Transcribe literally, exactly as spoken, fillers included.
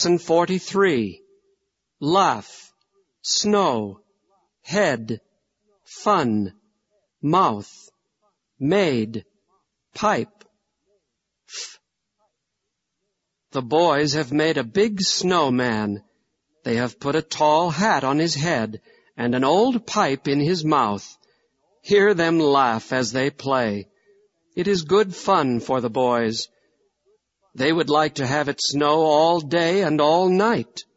Lesson forty-three. Laugh, snow, head, fun, mouth, made, pipe, f. The boys have made a big snowman. They have put a tall hat on his head and an old pipe in his mouth. Hear them laugh as they play. It is good fun for the boys. They would like to have it snow all day and all night.